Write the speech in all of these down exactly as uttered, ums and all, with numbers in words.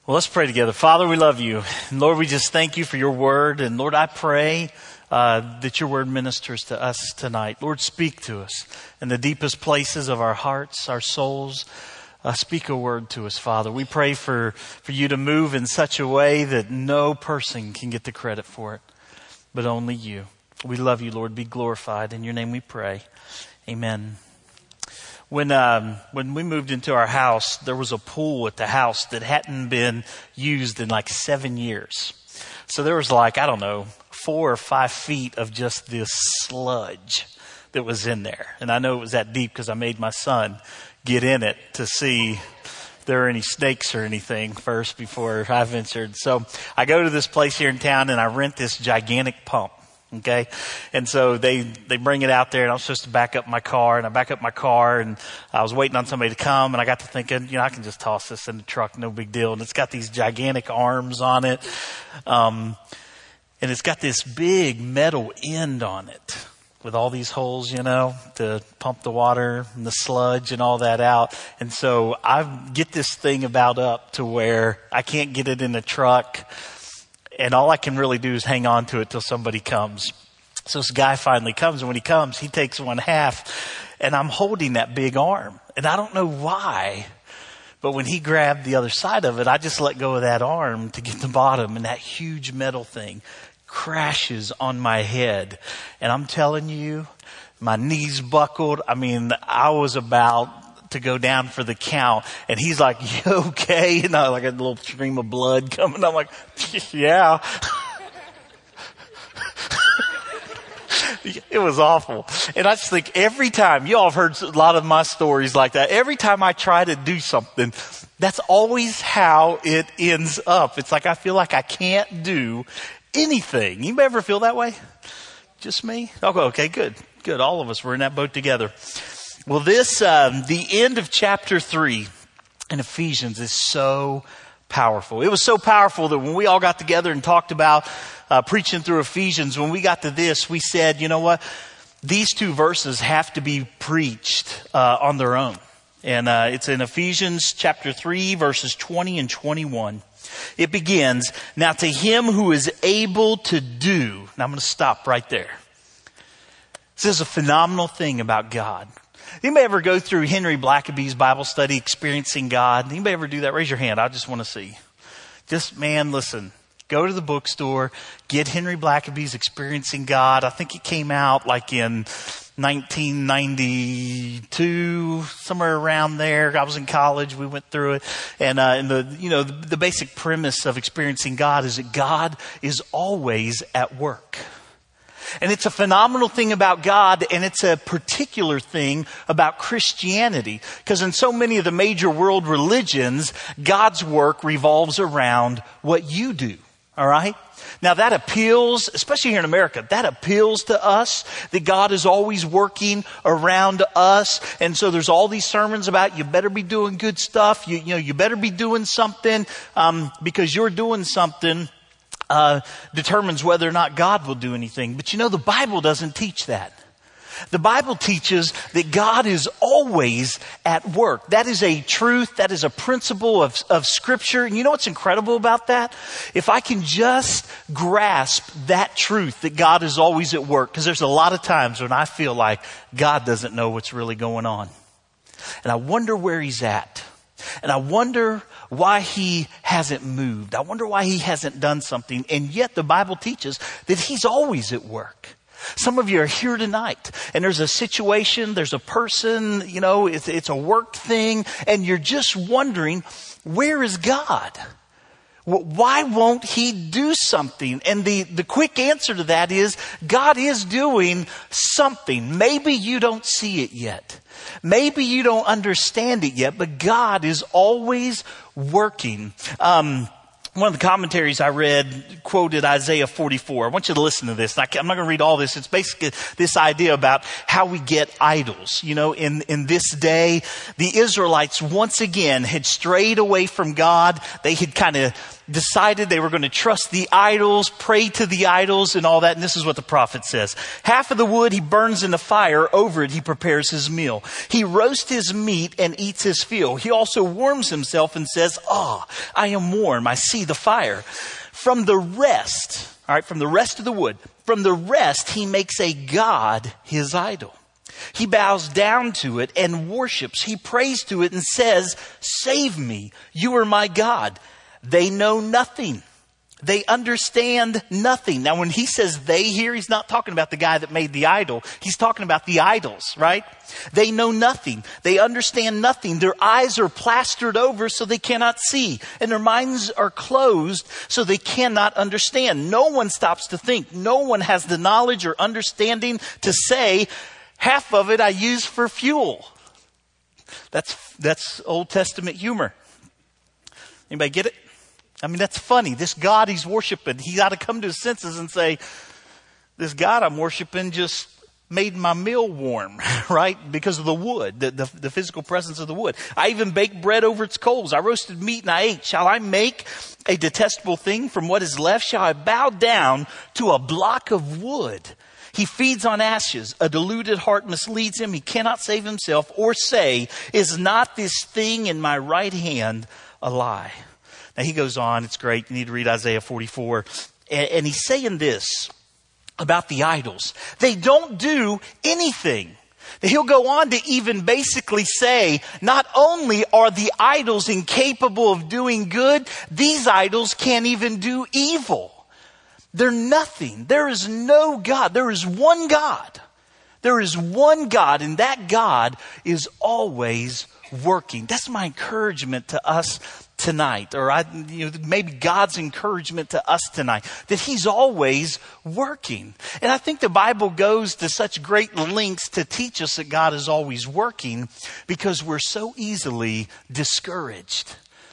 Well, let's pray together. Father, we love you. And Lord, we just thank you for your word. And Lord, I pray uh, that your word ministers to us tonight. Lord, speak to us in the deepest places of our hearts, our souls. Uh, speak a word to us, Father. We pray for, for you to move in such a way that no person can get the credit for it, but only you. We love you, Lord. Be glorified. In your name we pray. Amen. When um, when we moved into our house, there was a pool at the house that hadn't been used in like seven years. So there was like, I don't know, four or five feet of just this sludge that was in there. And I know it was that deep because I made my son get in it to see if there were any snakes or anything first before I ventured. So I go to this place here in town and I rent this gigantic pump. Okay. And so they, they bring it out there and I'm supposed to back up my car and I back up my car and I was waiting on somebody to come and I got to thinking, you know, I can just toss this in the truck. No big deal. And it's got these gigantic arms on it. Um, and it's got this big metal end on it with all these holes, you know, to pump the water and the sludge and all that out. And so I get this thing about up to where I can't get it in the truck. And all I can really do is hang on to it till somebody comes. So this guy finally comes, and when he comes, he takes one half, and I'm holding that big arm. And I don't know why, but when he grabbed the other side of it, I just let go of that arm to get the bottom, and that huge metal thing crashes on my head. And I'm telling you, my knees buckled. I mean, I was about to go down for the count, and he's like, "You okay?" And I like a little stream of blood coming. I'm like, "Yeah." It was awful. And I just think every time, you all have heard a lot of my stories like that. Every time I try to do something, that's always how it ends up. It's like I feel like I can't do anything. You ever feel that way? Just me? Okay, okay, good, good. All of us were in that boat together. Well, this, um, the end of chapter three in Ephesians is so powerful. It was so powerful that when we all got together and talked about uh, preaching through Ephesians, when we got to this, we said, you know what? These two verses have to be preached uh, on their own. And uh, it's in Ephesians chapter three, verses twenty and twenty-one. It begins, "Now to him who is able to do," now I'm going to stop right there. This is a phenomenal thing about God. Anybody ever go through Henry Blackaby's Bible study, Experiencing God? Anybody ever do that? Raise your hand. I just want to see. Just, man, listen. Go to the bookstore, get Henry Blackaby's Experiencing God. I think it came out like in nineteen ninety-two, somewhere around there. I was in college. We went through it. And, uh, and the, you know, the, the basic premise of Experiencing God is that God is always at work. And it's a phenomenal thing about God, and it's a particular thing about Christianity. Because in so many of the major world religions, God's work revolves around what you do. All right? Now that appeals, especially here in America, that appeals to us, that God is always working around us. And so there's all these sermons about you better be doing good stuff. You, you know, you better be doing something, um, because you're doing something Uh, determines whether or not God will do anything. But you know, the Bible doesn't teach that. The Bible teaches that God is always at work. That is a truth. That is a principle of, of Scripture. And you know what's incredible about that? If I can just grasp that truth that God is always at work, because there's a lot of times when I feel like God doesn't know what's really going on. And I wonder where he's at. And I wonder why he hasn't moved. I wonder why he hasn't done something. And yet the Bible teaches that he's always at work. Some of you are here tonight and there's a situation, there's a person, you know, it's, it's a work thing, and you're just wondering, where is God? Why won't he do something? And the, the quick answer to that is God is doing something. Maybe you don't see it yet. Maybe you don't understand it yet, but God is always working. Um, one of the commentaries I read quoted Isaiah forty-four. I want you to listen to this. I'm not going to read all this. It's basically this idea about how we get idols. You know, in, in this day, the Israelites once again had strayed away from God. They had kind of decided they were going to trust the idols, pray to the idols and all that. And this is what the prophet says. Half of the wood he burns in the fire. Over it he prepares his meal. He roasts his meat and eats his fill. He also warms himself and says, ah, oh, I am warm. I see the fire. From the rest, all right, from the rest of the wood, from the rest he makes a god his idol. He bows down to it and worships. He prays to it and says, save me. You are my God. They know nothing. They understand nothing. Now, when he says they here, he's not talking about the guy that made the idol. He's talking about the idols, right? They know nothing. They understand nothing. Their eyes are plastered over so they cannot see. And their minds are closed so they cannot understand. No one stops to think. No one has the knowledge or understanding to say, half of it I use for fuel. That's, that's Old Testament humor. Anybody get it? I mean, that's funny. This God he's worshiping, he got to come to his senses and say, this God I'm worshiping just made my meal warm, right? Because of the wood, the, the, the physical presence of the wood. I even baked bread over its coals. I roasted meat and I ate. Shall I make a detestable thing from what is left? Shall I bow down to a block of wood? He feeds on ashes. A deluded heart misleads him. He cannot save himself or say, is not this thing in my right hand a lie? Now he goes on. It's great. You need to read Isaiah forty-four. And, and he's saying this about the idols. They don't do anything. He'll go on to even basically say, not only are the idols incapable of doing good, these idols can't even do evil. They're nothing. There is no God. There is one God. There is one God, and that God is always working. That's my encouragement to us tonight, or I, you know, maybe God's encouragement to us tonight, that he's always working. And I think the Bible goes to such great lengths to teach us that God is always working because we're so easily discouraged.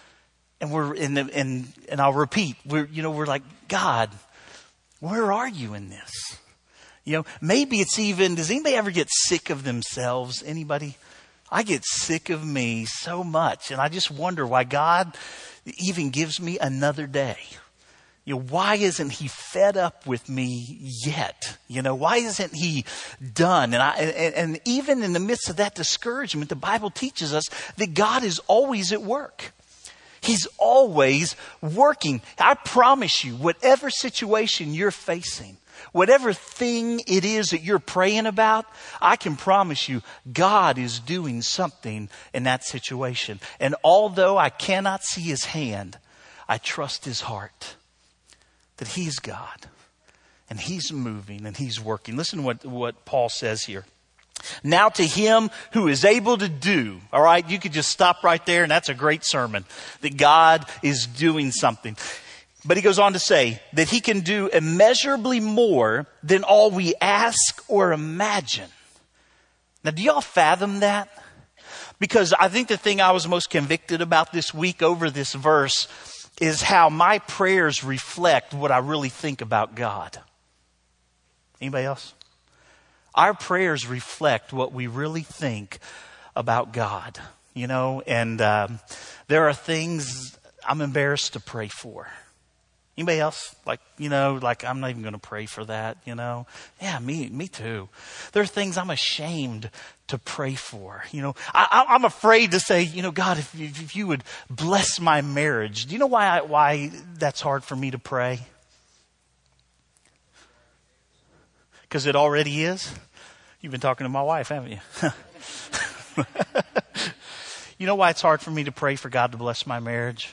And we're in the, and, and I'll repeat, we're, you know, we're like, God, where are you in this? You know, maybe it's even, does anybody ever get sick of themselves? Anybody? I get sick of me so much. And I just wonder why God even gives me another day. You know, why isn't he fed up with me yet? You know, why isn't he done? And I, and, and even in the midst of that discouragement, the Bible teaches us that God is always at work. He's always working. I promise you, whatever situation you're facing, whatever thing it is that you're praying about, I can promise you God is doing something in that situation. And although I cannot see his hand, I trust his heart that he's God and he's moving and he's working. Listen to what, what Paul says here. Now to him who is able to do, all right, you could just stop right there and that's a great sermon, that God is doing something. But he goes on to say that he can do immeasurably more than all we ask or imagine. Now, do y'all fathom that? Because I think the thing I was most convicted about this week over this verse is how my prayers reflect what I really think about God. Anybody else? Our prayers reflect what we really think about God, you know, and um, there are things I'm embarrassed to pray for. Anybody else? Like, you know, like I'm not even going to pray for that, you know? Yeah, me, me too. There are things I'm ashamed to pray for. You know, I, I'm afraid to say, you know, God, if you, if you would bless my marriage. Do you know why I, why that's hard for me to pray? Because it already is. You've been talking to my wife, haven't you? You know why it's hard for me to pray for God to bless my marriage?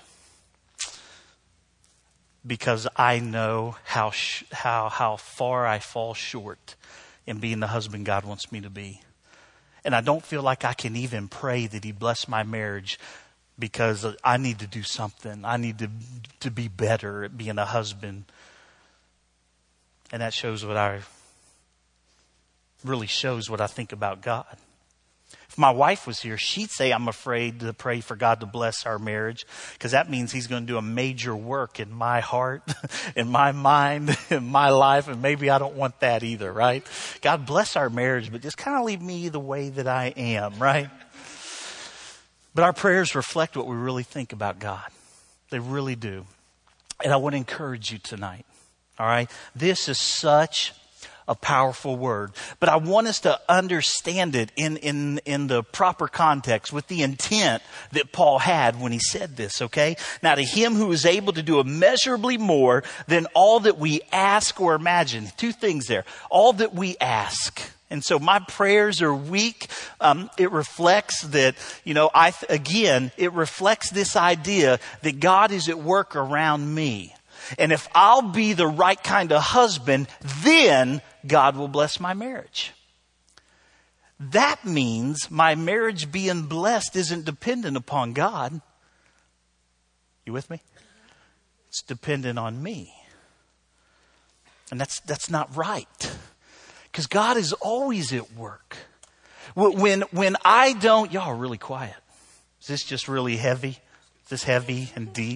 Because I know how sh- how how far I fall short in being the husband God wants me to be. And I don't feel like I can even pray that he bless my marriage because I need to do something. I need to to be better at being a husband. And that shows what I really shows what I think about God. If my wife was here, she'd say I'm afraid to pray for God to bless our marriage because that means he's going to do a major work in my heart, in my mind, in my life. And maybe I don't want that either, right? God bless our marriage, but just kind of leave me the way that I am, right? But our prayers reflect what we really think about God. They really do. And I want to encourage you tonight. All right. This is such a powerful word, but I want us to understand it in, in, in the proper context with the intent that Paul had when he said this. Okay. Now to him who is able to do immeasurably more than all that we ask or imagine. Two things there. All that we ask. And so my prayers are weak. Um, it reflects that, you know, I, th- again, it reflects this idea that God is at work around me. And if I'll be the right kind of husband, then God will bless my marriage. That means my marriage being blessed isn't dependent upon God. You with me? It's dependent on me. And that's, that's not right. Because God is always at work. When, when I don't, y'all are really quiet. Is this just really heavy? Is this heavy and deep?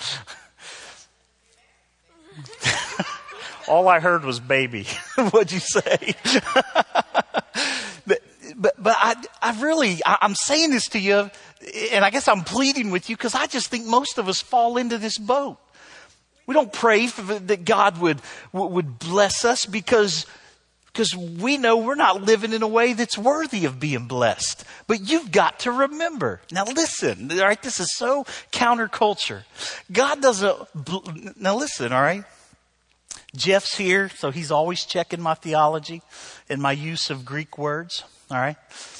All I heard was baby. What'd you say? but but, but I, I really, I, I'm saying this to you, and I guess I'm pleading with you because I just think most of us fall into this boat. We don't pray for that God would would bless us because because we know we're not living in a way that's worthy of being blessed. But you've got to remember. Now listen, all right, this is so counterculture. God doesn't, now listen, all right. Jeff's here, so he's always checking my theology and my use of Greek words, all right.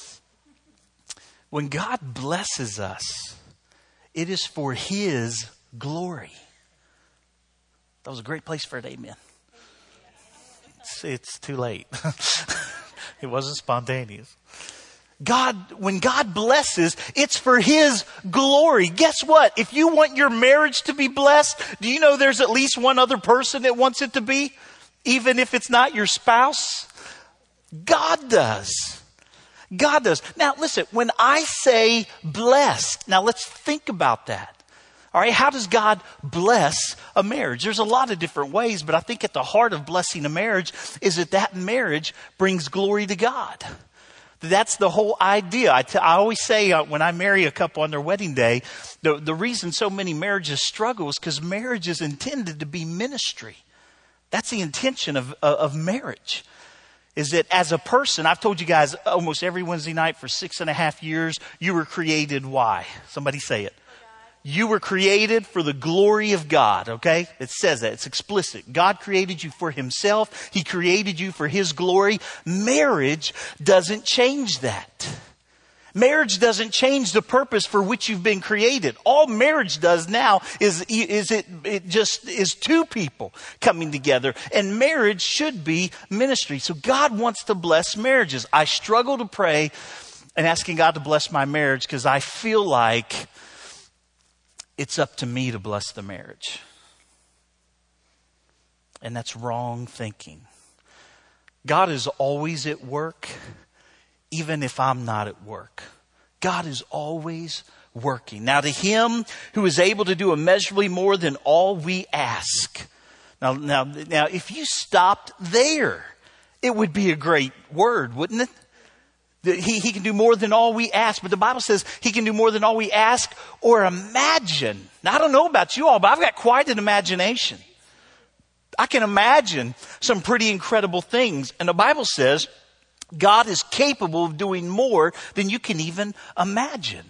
When God blesses us, it is for his glory. That was a great place for an amen. It's, it's too late. It wasn't spontaneous. God, when God blesses, it's for his glory. Guess what? If you want your marriage to be blessed, do you know there's at least one other person that wants it to be? Even if it's not your spouse? God does. God does. Now listen, when I say blessed, now let's think about that. All right, how does God bless a marriage? There's a lot of different ways, but I think at the heart of blessing a marriage is that that marriage brings glory to God. That's the whole idea. I, t- I always say uh, when I marry a couple on their wedding day, the, the reason so many marriages struggle is because marriage is intended to be ministry. That's the intention of, of, of marriage. Is that as a person, I've told you guys almost every Wednesday night for six and a half years, you were created why? Somebody say it. You were created for the glory of God, okay? It says that. It's explicit. God created you for himself. He created you for his glory. Marriage doesn't change that. Marriage doesn't change the purpose for which you've been created. All marriage does now is, is it, it just is two people coming together. And marriage should be ministry. So God wants to bless marriages. I struggle to pray and asking God to bless my marriage because I feel like it's up to me to bless the marriage. And that's wrong thinking. God is always at work, even if I'm not at work. God is always working. Now to him who is able to do immeasurably more than all we ask. Now, now, now, if you stopped there, it would be a great word, wouldn't it? He, he can do more than all we ask. But the Bible says he can do more than all we ask or imagine. Now, I don't know about you all, but I've got quite an imagination. I can imagine some pretty incredible things. And the Bible says God is capable of doing more than you can even imagine.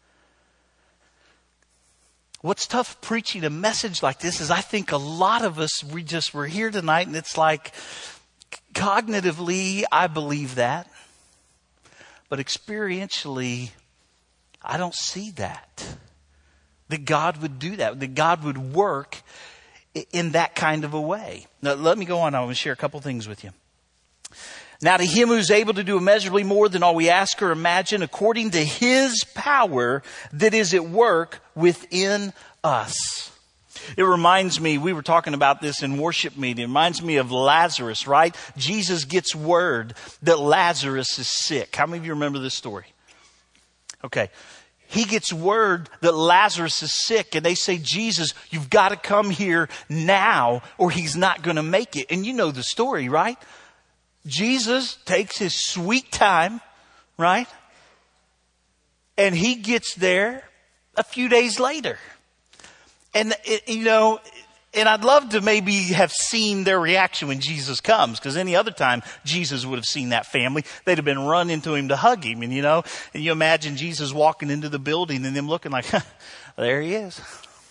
What's tough preaching a message like this is I think a lot of us, we just, we're here tonight and it's like cognitively, I believe that. But experientially, I don't see that. That God would do that. That God would work in that kind of a way. Now, let me go on. I want to share a couple things with you. Now, to him who's able to do immeasurably more than all we ask or imagine, according to his power that is at work within us. It reminds me, we were talking about this in worship meeting. It reminds me of Lazarus, right? Jesus gets word that Lazarus is sick. How many of you remember this story? Okay. He gets word that Lazarus is sick and they say, Jesus, you've got to come here now or he's not going to make it. And you know the story, right? Jesus takes his sweet time, right? And he gets there a few days later. And, it, you know, And I'd love to maybe have seen their reaction when Jesus comes, because any other time Jesus would have seen that family, they'd have been running to him to hug him. And you know, and you imagine Jesus walking into the building and them looking like, huh, there he is.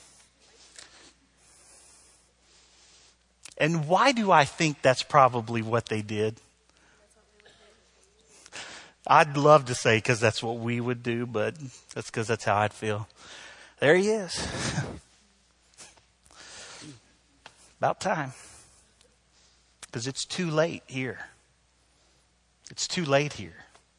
And why do I think that's probably what they did? I'd love to say because that's what we would do, but that's because that's how I'd feel. There he is. About time. Because it's too late here. It's too late here.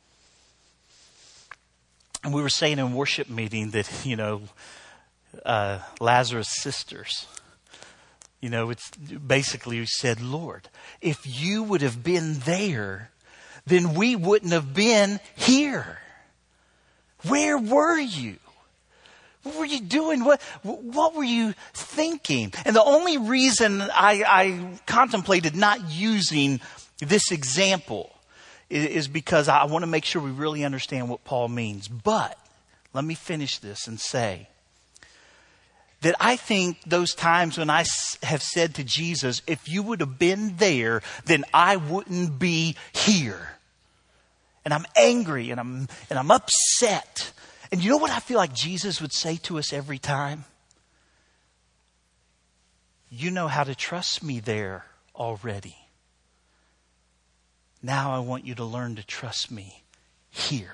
And we were saying in worship meeting that, you know, uh, Lazarus' sisters, you know, it's basically we said, Lord, if you would have been there, then we wouldn't have been here. Where were you? What were you doing? What, what were you thinking? And the only reason I, I contemplated not using this example is, is because I want to make sure we really understand what Paul means. But let me finish this and say that I think those times when I have said to Jesus, if you would have been there, then I wouldn't be here. And I'm angry and I'm, and I'm upset. And you know what I feel like Jesus would say to us every time? You know how to trust me there already. Now I want you to learn to trust me here.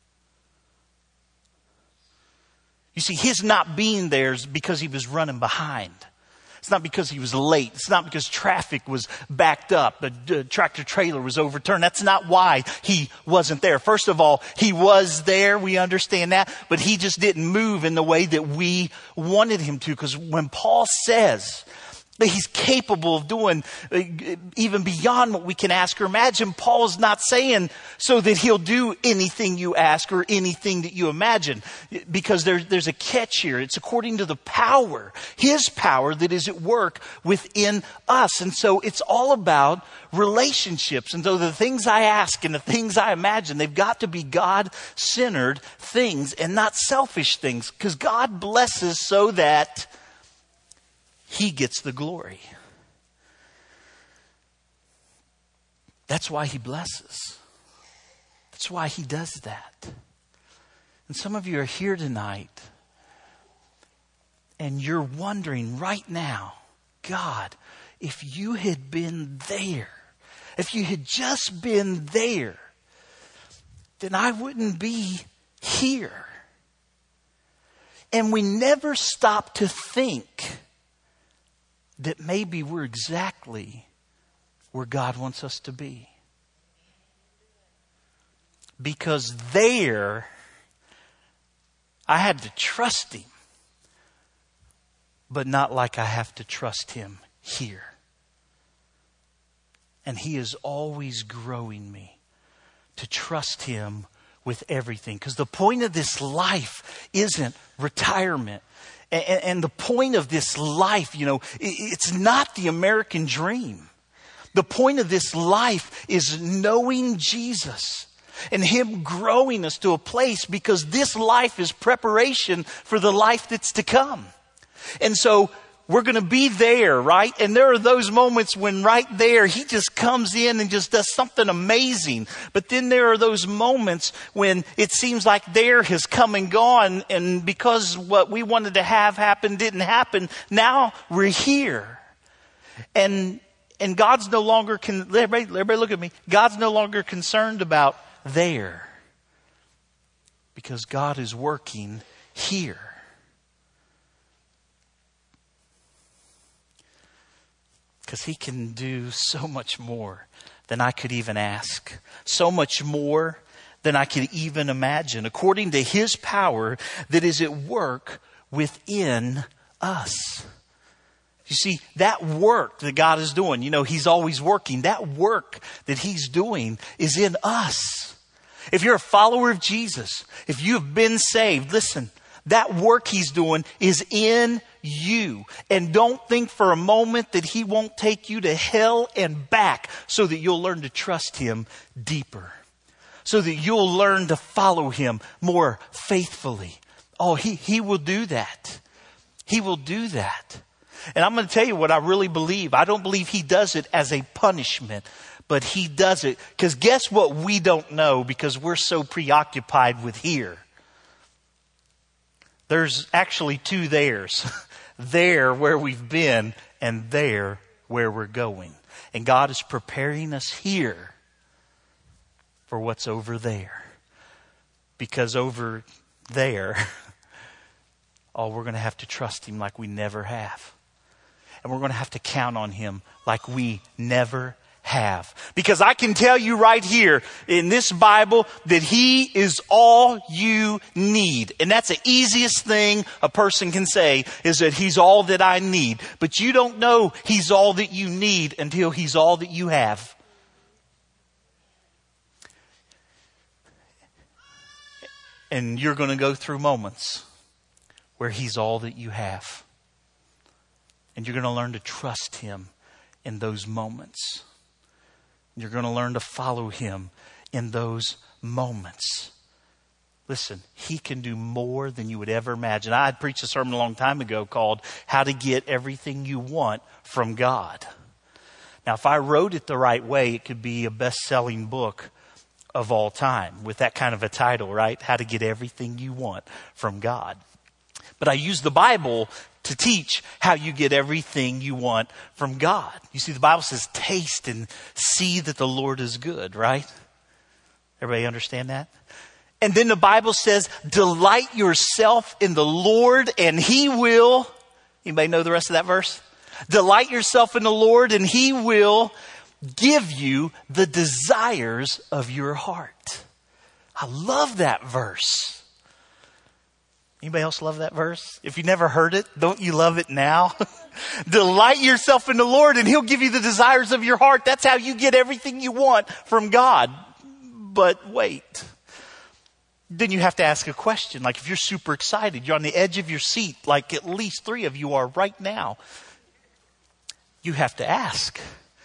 You see, his not being there is because he was running behind. It's not because he was late. It's not because traffic was backed up. The tractor trailer was overturned. That's not why he wasn't there. First of all, he was there. We understand that. But he just didn't move in the way that we wanted him to. Because when Paul says that he's capable of doing even beyond what we can ask or imagine, Paul's not saying so that he'll do anything you ask or anything that you imagine. Because there's, there's a catch here. It's according to the power, his power that is at work within us. And so it's all about relationships. And so the things I ask and the things I imagine, they've got to be God-centered things and not selfish things. Because God blesses so that he gets the glory. That's why he blesses. That's why he does that. And some of you are here tonight and you're wondering right now, God, if you had been there, if you had just been there, then I wouldn't be here. And we never stop to think that maybe we're exactly where God wants us to be. Because there, I had to trust him, but not like I have to trust him here. And he is always growing me to trust him with everything. Because the point of this life isn't retirement. And, and the point of this life, you know, it's not the American dream. The point of this life is knowing Jesus and him growing us to a place, because this life is preparation for the life that's to come. And so we're going to be there, right? And there are those moments when right there, he just comes in and just does something amazing. But then there are those moments when it seems like there has come and gone. And because what we wanted to have happen didn't happen, now we're here. And and God's no longer, con- everybody, everybody look at me. God's no longer concerned about there. Because God is working here. Because he can do so much more than I could even ask. So much more than I could even imagine. According to his power that is at work within us. You see, that work that God is doing, you know, he's always working. That work that he's doing is in us. If you're a follower of Jesus, if you have been saved, listen, that work he's doing is in you. And don't think for a moment that he won't take you to hell and back so that you'll learn to trust him deeper. So that you'll learn to follow him more faithfully. Oh, he, he will do that. He will do that. And I'm going to tell you what I really believe. I don't believe he does it as a punishment, but he does it because guess what we don't know because we're so preoccupied with here. There's actually two theirs. There where we've been and there where we're going. And God is preparing us here for what's over there. Because over there, oh, we're going to have to trust him like we never have. And we're going to have to count on him like we never have. Because I can tell you right here in this Bible that he is all you need. And that's the easiest thing a person can say is that he's all that I need. But you don't know he's all that you need until he's all that you have. And you're going to go through moments where he's all that you have. And you're going to learn to trust him in those moments. You're going to learn to follow him in those moments. Listen, he can do more than you would ever imagine. I had preached a sermon a long time ago called How to Get Everything You Want from God. Now, if I wrote it the right way, it could be a best-selling book of all time with that kind of a title, right? How to Get Everything You Want from God. But I use the Bible to teach how you get everything you want from God. You see, the Bible says, taste and see that the Lord is good, right? Everybody understand that? And then the Bible says, delight yourself in the Lord and he will, anybody know the rest of that verse? Delight yourself in the Lord and he will give you the desires of your heart. I love that verse. Anybody else love that verse? If you never heard it, don't you love it now? Delight yourself in the Lord and he'll give you the desires of your heart. That's how you get everything you want from God. But wait. Then you have to ask a question. Like if you're super excited, you're on the edge of your seat, like at least three of you are right now. You have to ask.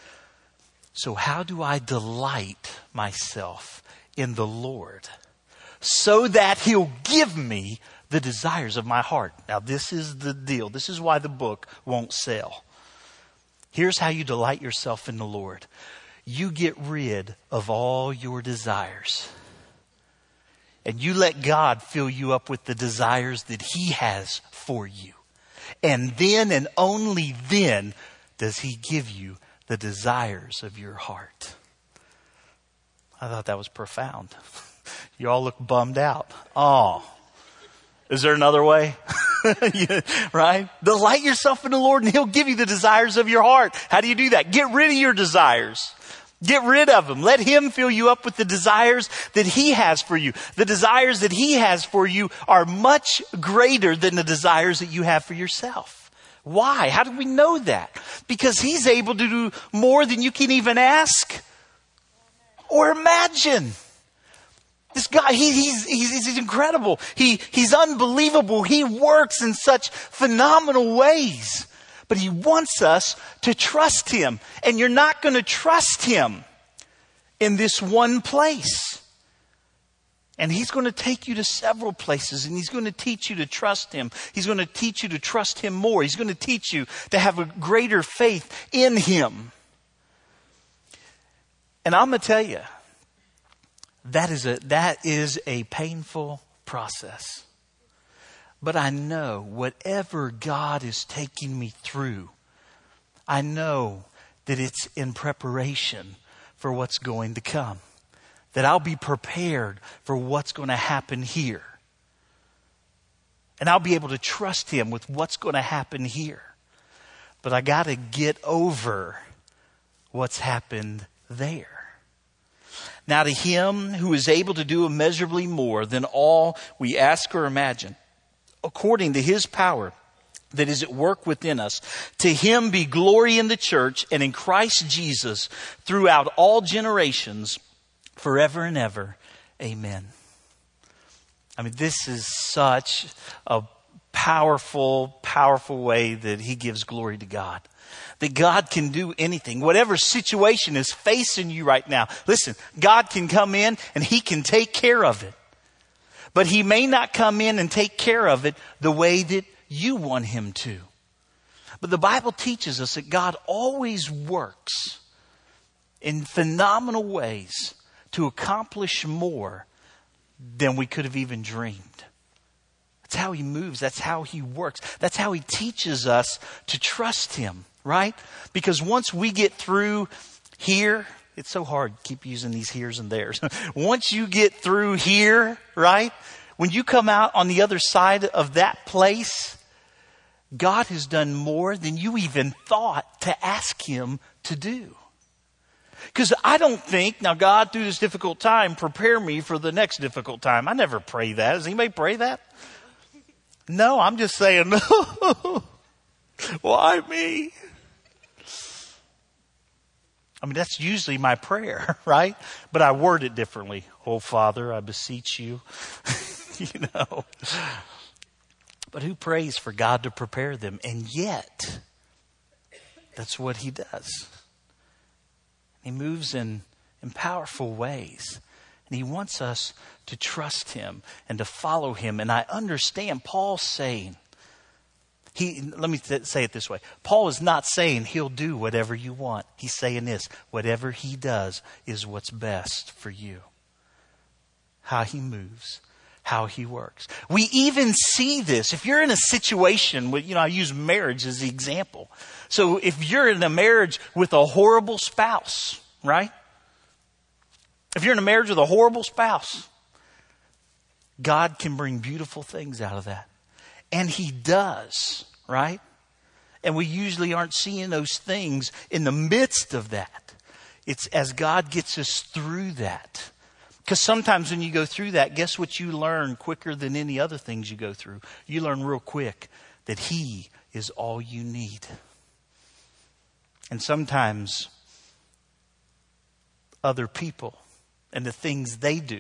So how do I delight myself in the Lord so that he'll give me the desires of my heart? Now, this is the deal. This is why the book won't sell. Here's how you delight yourself in the Lord. You get rid of all your desires. And you let God fill you up with the desires that he has for you. And then and only then does he give you the desires of your heart. I thought that was profound. You all look bummed out. Oh. Is there another way? Yeah, right? Delight yourself in the Lord and he'll give you the desires of your heart. How do you do that? Get rid of your desires. Get rid of them. Let him fill you up with the desires that he has for you. The desires that he has for you are much greater than the desires that you have for yourself. Why? How do we know that? Because he's able to do more than you can even ask or imagine. This guy, he, he's, he's, he's incredible. He, he's unbelievable. He works in such phenomenal ways. But he wants us to trust him. And you're not going to trust him in this one place. And he's going to take you to several places. And he's going to teach you to trust him. He's going to teach you to trust him more. He's going to teach you to have a greater faith in him. And I'm going to tell you, That is a, that is a painful process. But I know whatever God is taking me through, I know that it's in preparation for what's going to come. That I'll be prepared for what's going to happen here. And I'll be able to trust him with what's going to happen here. But I got to get over what's happened there. Now to him who is able to do immeasurably more than all we ask or imagine, according to his power that is at work within us, to him be glory in the church and in Christ Jesus throughout all generations, forever and ever. Amen. I mean, this is such a powerful, powerful way that he gives glory to God. That God can do anything. Whatever situation is facing you right now. Listen, God can come in and he can take care of it. But he may not come in and take care of it the way that you want him to. But the Bible teaches us that God always works in phenomenal ways to accomplish more than we could have even dreamed. That's how he moves. That's how he works. That's how he teaches us to trust him, right? Because once we get through here, it's so hard to keep using these heres and theres. Once you get through here, right? When you come out on the other side of that place, God has done more than you even thought to ask him to do. Because I don't think, now God, through this difficult time, prepare me for the next difficult time. I never pray that. Does anybody pray that? No, I'm just saying, no. Why me? I mean, that's usually my prayer, right? But I word it differently. Oh, Father, I beseech you. You know. But who prays for God to prepare them? And yet, that's what he does. He moves in, in powerful ways. And he wants us to trust him and to follow him. And I understand Paul's saying, he, let me th- say it this way. Paul is not saying he'll do whatever you want. He's saying this, whatever he does is what's best for you. How he moves, how he works. We even see this. If you're in a situation with, you know, I use marriage as the example. So if you're in a marriage with a horrible spouse, right? If you're in a marriage with a horrible spouse, God can bring beautiful things out of that. And he does, right? And we usually aren't seeing those things in the midst of that. It's as God gets us through that. Because sometimes when you go through that, guess what you learn quicker than any other things you go through? You learn real quick that he is all you need. And sometimes other people and the things they do,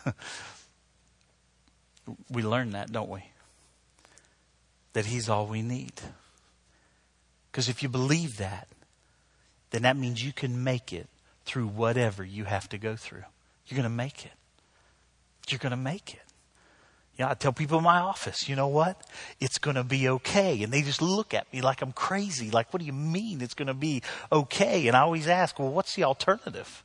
we learn that, don't we? That he's all we need. Because if you believe that, then that means you can make it through whatever you have to go through. You're going to make it. You're going to make it. Yeah, I tell people in my office, you know what? It's going to be okay. And they just look at me like I'm crazy. Like, what do you mean it's going to be okay? And I always ask, well, what's the alternative?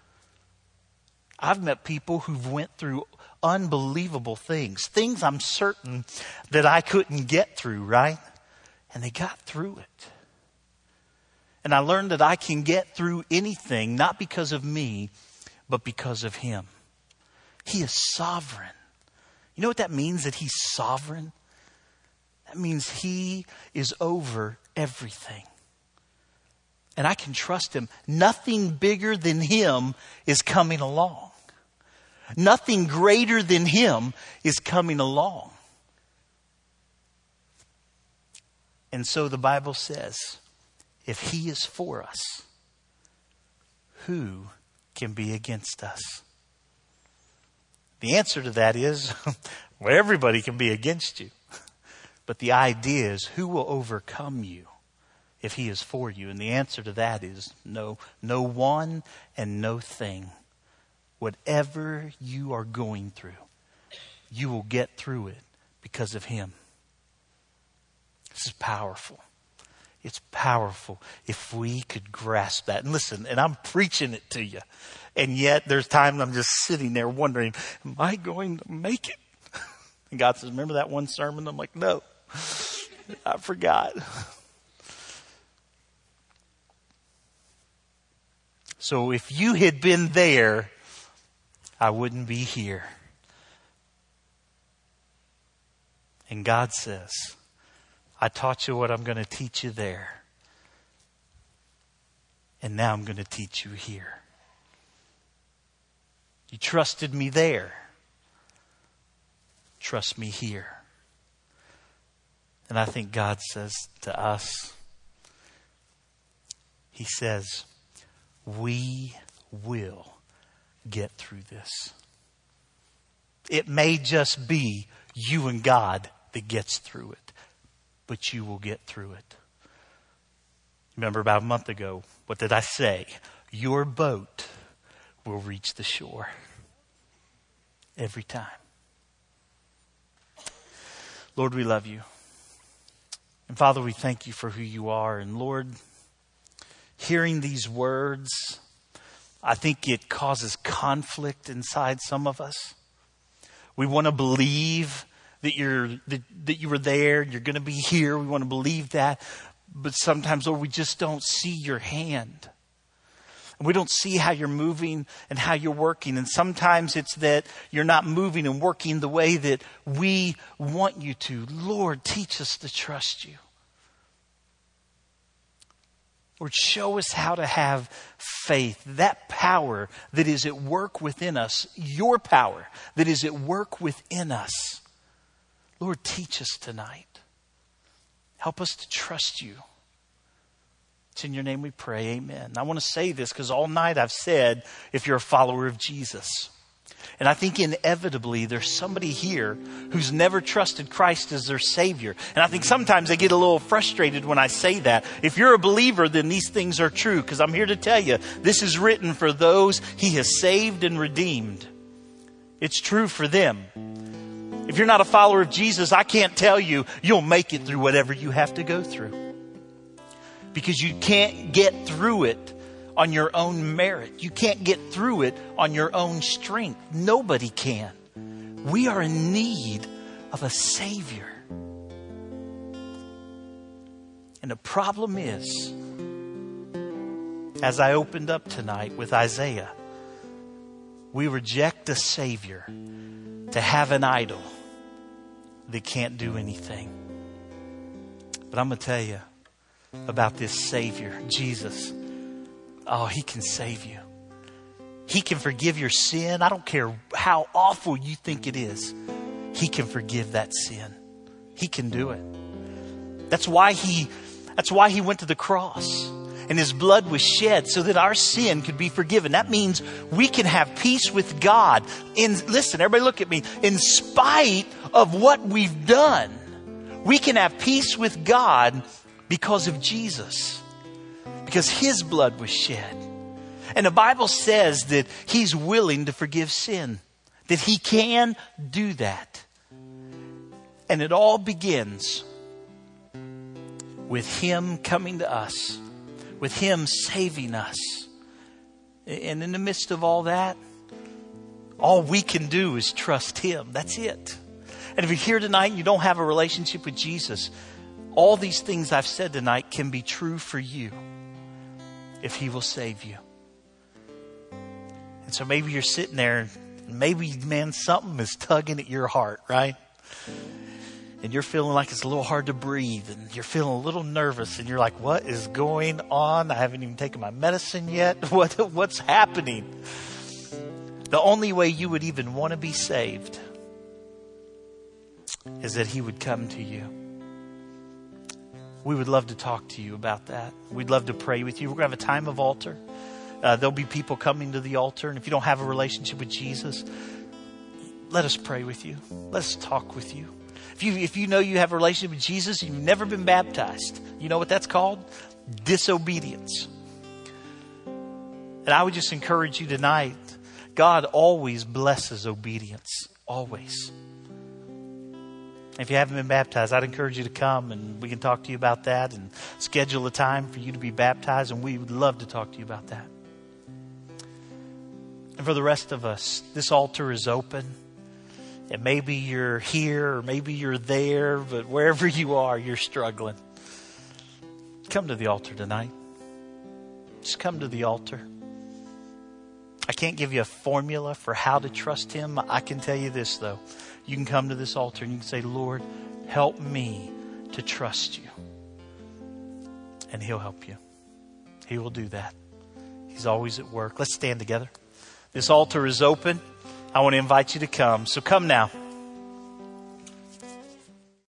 I've met people who've went through unbelievable things. Things I'm certain that I couldn't get through, right? And they got through it. And I learned that I can get through anything, not because of me, but because of him. He is sovereign. You know what that means, that he's sovereign? That means he is over everything. And I can trust him. Nothing bigger than him is coming along. Nothing greater than him is coming along. And so the Bible says, if he is for us, who can be against us? The answer to that is, well, everybody can be against you. But the idea is, who will overcome you if he is for you? And the answer to that is no, no one and no thing. Whatever you are going through, you will get through it because of him. This is powerful. It's powerful if we could grasp that. And listen, and I'm preaching it to you. And yet there's times I'm just sitting there wondering, am I going to make it? And God says, remember that one sermon? I'm like, no, I forgot. So if you had been there, I wouldn't be here. And God says, I taught you what I'm going to teach you there. And now I'm going to teach you here. You trusted me there. Trust me here. And I think God says to us, he says, we will get through this. It may just be you and God that gets through it, but you will get through it. Remember about a month ago, what did I say? Your boat will reach the shore every time. Lord, we love you. And Father, we thank you for who you are. And Lord, hearing these words, I think it causes conflict inside some of us. We want to believe that you're that, that you were there, you're going to be here. We want to believe that. But sometimes, Lord, we just don't see your hand. And we don't see how you're moving and how you're working. And sometimes it's that you're not moving and working the way that we want you to. Lord, teach us to trust you. Lord, show us how to have faith, that power that is at work within us, your power that is at work within us. Lord, teach us tonight. Help us to trust you. It's in your name we pray. Amen. I want to say this because all night I've said, if you're a follower of Jesus. And I think inevitably there's somebody here who's never trusted Christ as their Savior. And I think sometimes they get a little frustrated when I say that. If you're a believer, then these things are true. Because I'm here to tell you, this is written for those he has saved and redeemed. It's true for them. If you're not a follower of Jesus, I can't tell you you'll make it through whatever you have to go through. Because you can't get through it on your own merit. You can't get through it on your own strength. Nobody can. We are in need of a Savior. And the problem is, as I opened up tonight with Isaiah, we reject a Savior to have an idol that can't do anything. But I'm going to tell you about this Savior, Jesus. Oh, he can save you. He can forgive your sin. I don't care how awful you think it is. He can forgive that sin. He can do it. That's why he, that's why he went to the cross. And his blood was shed so that our sin could be forgiven. That means we can have peace with God. In, listen, everybody look at me. In spite of what we've done, we can have peace with God because of Jesus. Because his blood was shed. And the Bible says that he's willing to forgive sin. That he can do that. And it all begins with him coming to us. With him saving us. And in the midst of all that, all we can do is trust him. That's it. And if you're here tonight and you don't have a relationship with Jesus, all these things I've said tonight can be true for you if he will save you. And so maybe you're sitting there, and maybe, man, something is tugging at your heart, right? And you're feeling like it's a little hard to breathe, and you're feeling a little nervous, and you're like, what is going on? I haven't even taken my medicine yet. What, what's happening? The only way you would even want to be saved is that he would come to you. We would love to talk to you about that. We'd love to pray with you. We're going to have a time of altar. Uh, there'll be people coming to the altar. And if you don't have a relationship with Jesus, let us pray with you. Let's talk with you. If you, if you know you have a relationship with Jesus and you've never been baptized, you know what that's called? Disobedience. And I would just encourage you tonight, God always blesses obedience. Always. If you haven't been baptized, I'd encourage you to come and we can talk to you about that and schedule a time for you to be baptized, and we would love to talk to you about that. And for the rest of us, this altar is open. And maybe you're here or maybe you're there, but wherever you are, you're struggling. Come to the altar tonight. Just come to the altar. I can't give you a formula for how to trust him. I can tell you this, though. You can come to this altar and you can say, Lord, help me to trust you. And he'll help you. He will do that. He's always at work. Let's stand together. This altar is open. I want to invite you to come. So come now.